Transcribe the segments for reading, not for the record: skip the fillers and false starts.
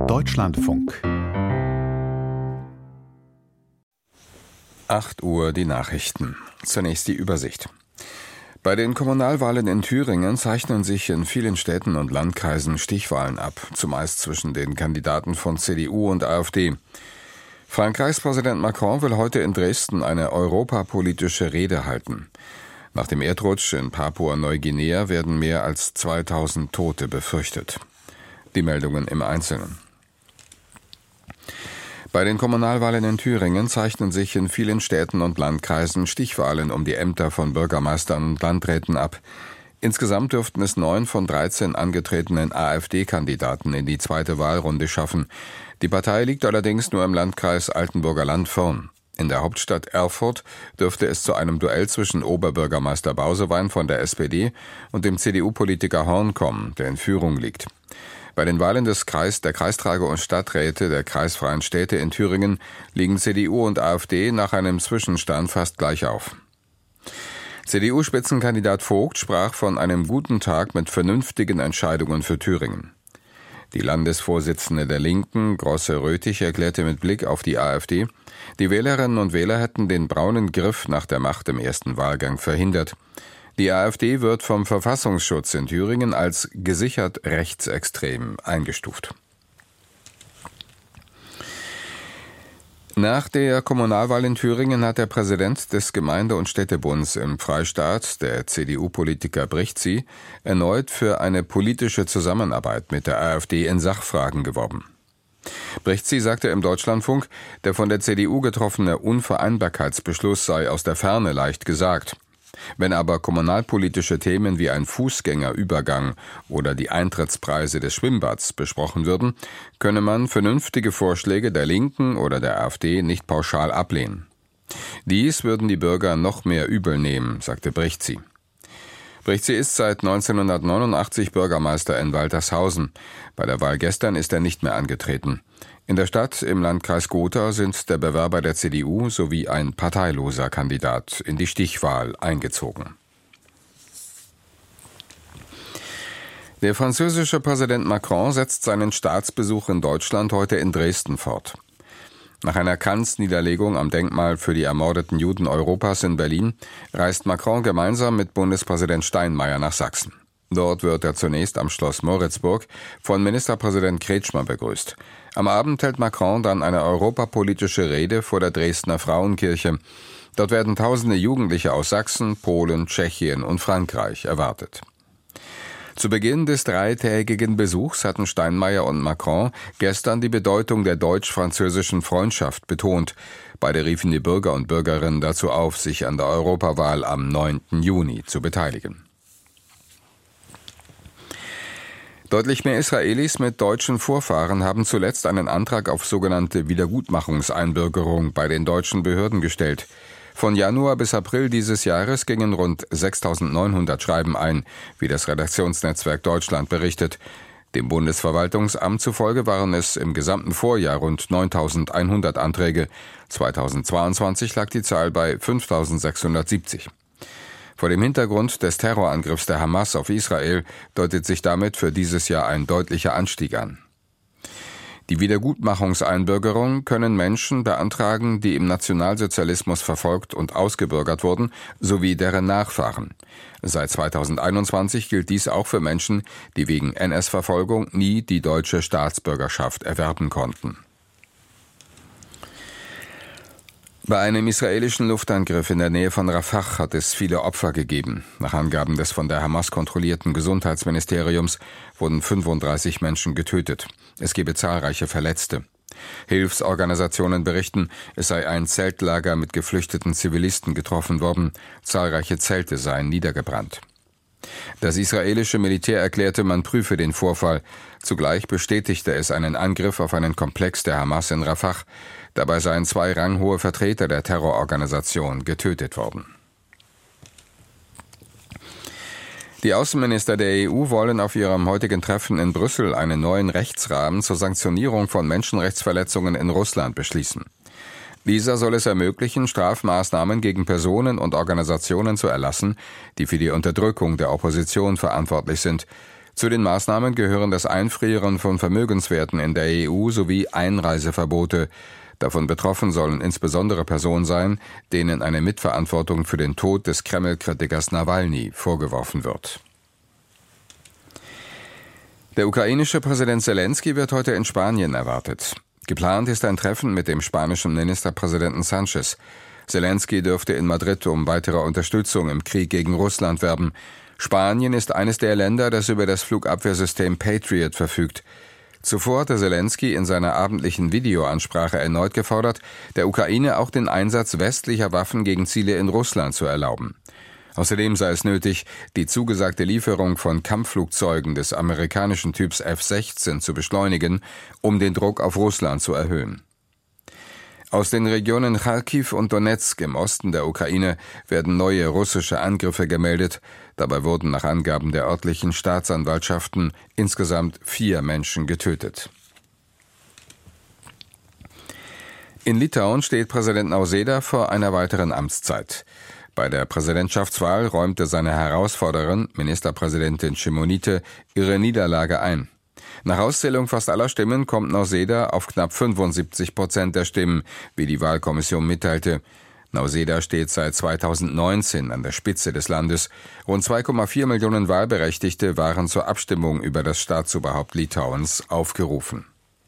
Deutschlandfunk. 8 Uhr die Nachrichten. Zunächst die Übersicht. Bei den Kommunalwahlen in Thüringen zeichnen sich in vielen Städten und Landkreisen Stichwahlen ab, zumeist zwischen den Kandidaten von CDU und AfD. Frankreichs Präsident Macron will heute in Dresden eine europapolitische Rede halten. Nach dem Erdrutsch in Papua-Neuguinea werden mehr als 2000 Tote befürchtet. Die Meldungen im Einzelnen. Bei den Kommunalwahlen in Thüringen zeichnen sich in vielen Städten und Landkreisen Stichwahlen um die Ämter von Bürgermeistern und Landräten ab. Insgesamt dürften es 9 von 13 angetretenen AfD-Kandidaten in die zweite Wahlrunde schaffen. Die Partei liegt allerdings nur im Landkreis Altenburger Land vorn. In der Hauptstadt Erfurt dürfte es zu einem Duell zwischen Oberbürgermeister Bausewein von der SPD und dem CDU-Politiker Horn kommen, der in Führung liegt. Bei den Wahlen der Kreisträge und Stadträte der kreisfreien Städte in Thüringen liegen CDU und AfD nach einem Zwischenstand fast gleich auf. CDU-Spitzenkandidat Vogt sprach von einem guten Tag mit vernünftigen Entscheidungen für Thüringen. Die Landesvorsitzende der Linken, Grosse-Röthig, erklärte mit Blick auf die AfD, die Wählerinnen und Wähler hätten den braunen Griff nach der Macht im ersten Wahlgang verhindert. Die AfD wird vom Verfassungsschutz in Thüringen als gesichert rechtsextrem eingestuft. Nach der Kommunalwahl in Thüringen hat der Präsident des Gemeinde- und Städtebunds im Freistaat, der CDU-Politiker Brichtzy, erneut für eine politische Zusammenarbeit mit der AfD in Sachfragen geworben. Brichtzy sagte im Deutschlandfunk, der von der CDU getroffene Unvereinbarkeitsbeschluss sei aus der Ferne leicht gesagt. Wenn aber kommunalpolitische Themen wie ein Fußgängerübergang oder die Eintrittspreise des Schwimmbads besprochen würden, könne man vernünftige Vorschläge der Linken oder der AfD nicht pauschal ablehnen. Dies würden die Bürger noch mehr übel nehmen, sagte Brichtzy. Brichtzy ist seit 1989 Bürgermeister in Waltershausen. Bei der Wahl gestern ist er nicht mehr angetreten. In der Stadt im Landkreis Gotha sind der Bewerber der CDU sowie ein parteiloser Kandidat in die Stichwahl eingezogen. Der französische Präsident Macron setzt seinen Staatsbesuch in Deutschland heute in Dresden fort. Nach einer Kranzniederlegung am Denkmal für die ermordeten Juden Europas in Berlin reist Macron gemeinsam mit Bundespräsident Steinmeier nach Sachsen. Dort wird er zunächst am Schloss Moritzburg von Ministerpräsident Kretschmer begrüßt. Am Abend hält Macron dann eine europapolitische Rede vor der Dresdner Frauenkirche. Dort werden tausende Jugendliche aus Sachsen, Polen, Tschechien und Frankreich erwartet. Zu Beginn des 3-tägigen Besuchs hatten Steinmeier und Macron gestern die Bedeutung der deutsch-französischen Freundschaft betont. Beide riefen die Bürger und Bürgerinnen dazu auf, sich an der Europawahl am 9. Juni zu beteiligen. Deutlich mehr Israelis mit deutschen Vorfahren haben zuletzt einen Antrag auf sogenannte Wiedergutmachungseinbürgerung bei den deutschen Behörden gestellt. Von Januar bis April dieses Jahres gingen rund 6.900 Schreiben ein, wie das Redaktionsnetzwerk Deutschland berichtet. Dem Bundesverwaltungsamt zufolge waren es im gesamten Vorjahr rund 9.100 Anträge. 2022 lag die Zahl bei 5.670. Vor dem Hintergrund des Terrorangriffs der Hamas auf Israel deutet sich damit für dieses Jahr ein deutlicher Anstieg an. Die Wiedergutmachungseinbürgerung können Menschen beantragen, die im Nationalsozialismus verfolgt und ausgebürgert wurden, sowie deren Nachfahren. Seit 2021 gilt dies auch für Menschen, die wegen NS-Verfolgung nie die deutsche Staatsbürgerschaft erwerben konnten. Bei einem israelischen Luftangriff in der Nähe von Rafah hat es viele Opfer gegeben. Nach Angaben des von der Hamas kontrollierten Gesundheitsministeriums wurden 35 Menschen getötet. Es gebe zahlreiche Verletzte. Hilfsorganisationen berichten, es sei ein Zeltlager mit geflüchteten Zivilisten getroffen worden. Zahlreiche Zelte seien niedergebrannt. Das israelische Militär erklärte, man prüfe den Vorfall. Zugleich bestätigte es einen Angriff auf einen Komplex der Hamas in Rafah. Dabei seien 2 ranghohe Vertreter der Terrororganisation getötet worden. Die Außenminister der EU wollen auf ihrem heutigen Treffen in Brüssel einen neuen Rechtsrahmen zur Sanktionierung von Menschenrechtsverletzungen in Russland beschließen. Dieser soll es ermöglichen, Strafmaßnahmen gegen Personen und Organisationen zu erlassen, die für die Unterdrückung der Opposition verantwortlich sind. Zu den Maßnahmen gehören das Einfrieren von Vermögenswerten in der EU sowie Einreiseverbote. Davon betroffen sollen insbesondere Personen sein, denen eine Mitverantwortung für den Tod des Kreml-Kritikers Nawalny vorgeworfen wird. Der ukrainische Präsident Selenskyj wird heute in Spanien erwartet. Geplant ist ein Treffen mit dem spanischen Ministerpräsidenten Sánchez. Selenskyj dürfte in Madrid um weitere Unterstützung im Krieg gegen Russland werben. Spanien ist eines der Länder, das über das Flugabwehrsystem Patriot verfügt. Zuvor hatte Selenskyj in seiner abendlichen Videoansprache erneut gefordert, der Ukraine auch den Einsatz westlicher Waffen gegen Ziele in Russland zu erlauben. Außerdem sei es nötig, die zugesagte Lieferung von Kampfflugzeugen des amerikanischen Typs F-16 zu beschleunigen, um den Druck auf Russland zu erhöhen. Aus den Regionen Charkiw und Donezk im Osten der Ukraine werden neue russische Angriffe gemeldet. Dabei wurden nach Angaben der örtlichen Staatsanwaltschaften insgesamt 4 Menschen getötet. In Litauen steht Präsident Nausėda vor einer weiteren Amtszeit. Bei der Präsidentschaftswahl räumte seine Herausforderin, Ministerpräsidentin Šimonytė, ihre Niederlage ein. Nach Auszählung fast aller Stimmen kommt Nausėda auf knapp 75% der Stimmen, wie die Wahlkommission mitteilte. Nausėda steht seit 2019 an der Spitze des Landes. Rund 2,4 Millionen Wahlberechtigte waren zur Abstimmung über das Staatsoberhaupt Litauens aufgerufen.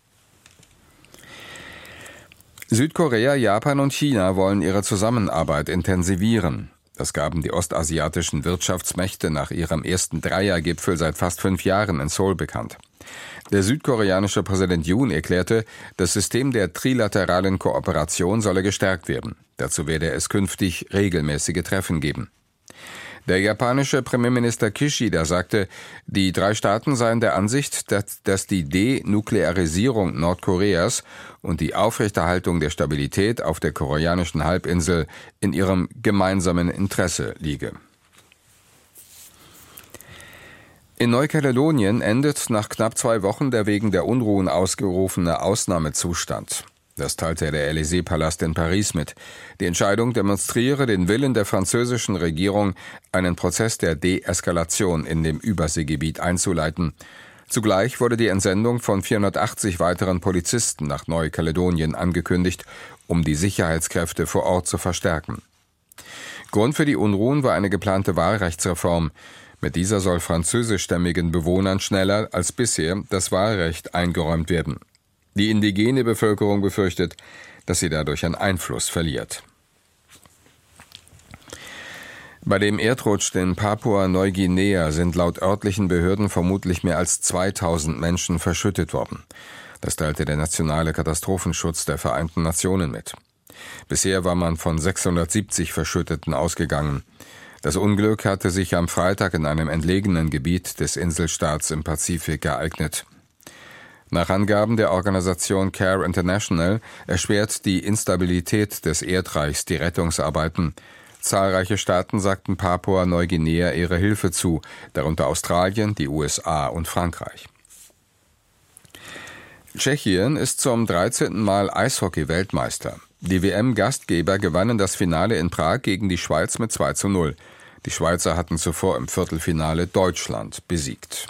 Südkorea, Japan und China wollen ihre Zusammenarbeit intensivieren. Das gaben die ostasiatischen Wirtschaftsmächte nach ihrem ersten Dreiergipfel seit fast 5 Jahren in Seoul bekannt. Der südkoreanische Präsident Yoon erklärte, das System der trilateralen Kooperation solle gestärkt werden. Dazu werde es künftig regelmäßige Treffen geben. Der japanische Premierminister Kishida sagte, die 3 Staaten seien der Ansicht, dass die Denuklearisierung Nordkoreas und die Aufrechterhaltung der Stabilität auf der koreanischen Halbinsel in ihrem gemeinsamen Interesse liege. In Neukaledonien endet nach knapp 2 Wochen der wegen der Unruhen ausgerufene Ausnahmezustand. Das teilte der Élysée-Palast in Paris mit. Die Entscheidung demonstriere den Willen der französischen Regierung, einen Prozess der Deeskalation in dem Überseegebiet einzuleiten. Zugleich wurde die Entsendung von 480 weiteren Polizisten nach Neukaledonien angekündigt, um die Sicherheitskräfte vor Ort zu verstärken. Grund für die Unruhen war eine geplante Wahlrechtsreform. Mit dieser soll französischstämmigen Bewohnern schneller als bisher das Wahlrecht eingeräumt werden. Die indigene Bevölkerung befürchtet, dass sie dadurch an Einfluss verliert. Bei dem Erdrutsch in Papua-Neuguinea sind laut örtlichen Behörden vermutlich mehr als 2000 Menschen verschüttet worden. Das teilte der Nationale Katastrophenschutz der Vereinten Nationen mit. Bisher war man von 670 Verschütteten ausgegangen. Das Unglück hatte sich am Freitag in einem entlegenen Gebiet des Inselstaats im Pazifik ereignet. Nach Angaben der Organisation CARE International erschwert die Instabilität des Erdreichs die Rettungsarbeiten. Zahlreiche Staaten sagten Papua-Neuguinea ihre Hilfe zu, darunter Australien, die USA und Frankreich. Tschechien ist zum 13. Mal Eishockey-Weltmeister. Die WM-Gastgeber gewannen das Finale in Prag gegen die Schweiz mit 2:0. Die Schweizer hatten zuvor im Viertelfinale Deutschland besiegt.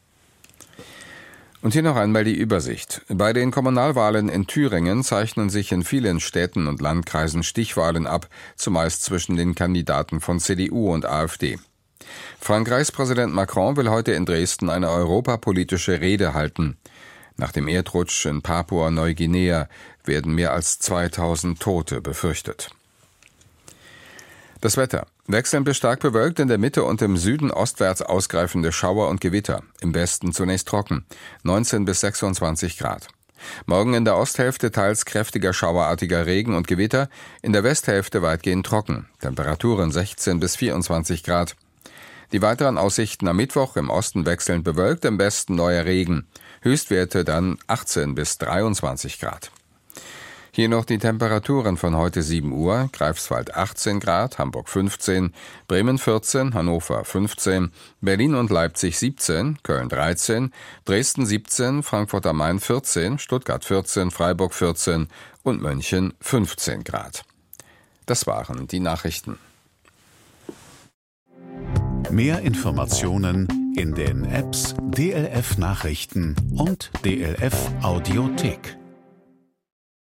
Und hier noch einmal die Übersicht. Bei den Kommunalwahlen in Thüringen zeichnen sich in vielen Städten und Landkreisen Stichwahlen ab, zumeist zwischen den Kandidaten von CDU und AfD. Frankreichs Präsident Macron will heute in Dresden eine europapolitische Rede halten. Nach dem Erdrutsch in Papua-Neuguinea werden mehr als 2000 Tote befürchtet. Das Wetter. Wechselnd bis stark bewölkt, in der Mitte und im Süden ostwärts ausgreifende Schauer und Gewitter. Im Westen zunächst trocken. 19 bis 26 Grad. Morgen in der Osthälfte teils kräftiger schauerartiger Regen und Gewitter, in der Westhälfte weitgehend trocken. Temperaturen 16 bis 24 Grad. Die weiteren Aussichten am Mittwoch im Osten wechselnd bewölkt, im Westen neuer Regen. Höchstwerte dann 18 bis 23 Grad. Hier noch die Temperaturen von heute 7 Uhr. Greifswald 18 Grad, Hamburg 15, Bremen 14, Hannover 15, Berlin und Leipzig 17, Köln 13, Dresden 17, Frankfurt am Main 14, Stuttgart 14, Freiburg 14 und München 15 Grad. Das waren die Nachrichten. Mehr Informationen in den Apps DLF Nachrichten und DLF Audiothek.